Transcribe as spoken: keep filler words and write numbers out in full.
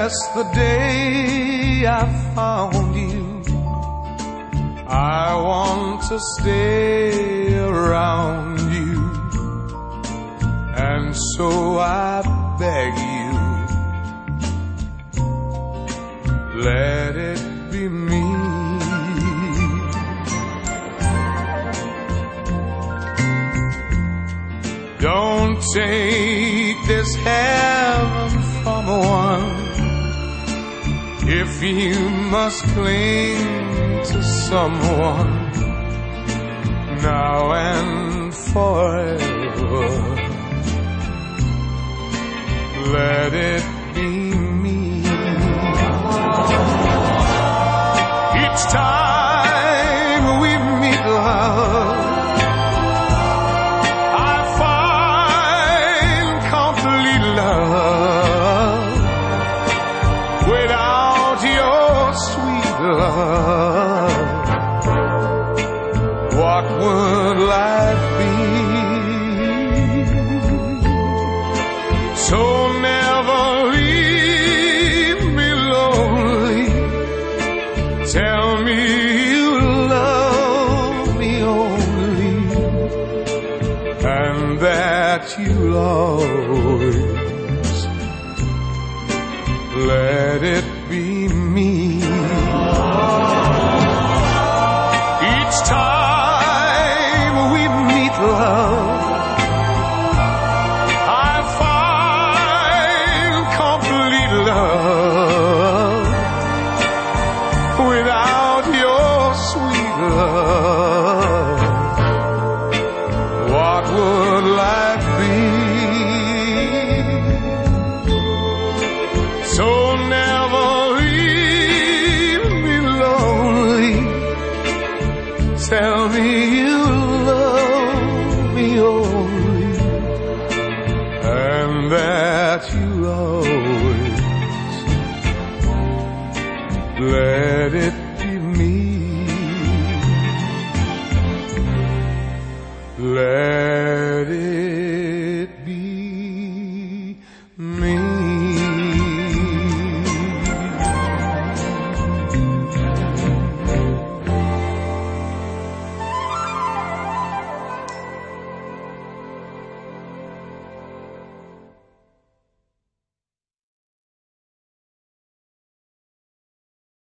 Since the day I found you, I want to stay around you, and so I beg you, let it be me. Don't take this heaven from one if you must cling to someone now and forever. Let it be me. Each time we meet, love, I find complete love. Without your sweet love, what would life be? So never leave me lonely. Tell me you love me only, and that you'll always let it be me. Each time we meet, love, I find complete love. Without your sweet love, what would life be? So never leave me lonely. Tell me you love me only, and that you always let it be me. Let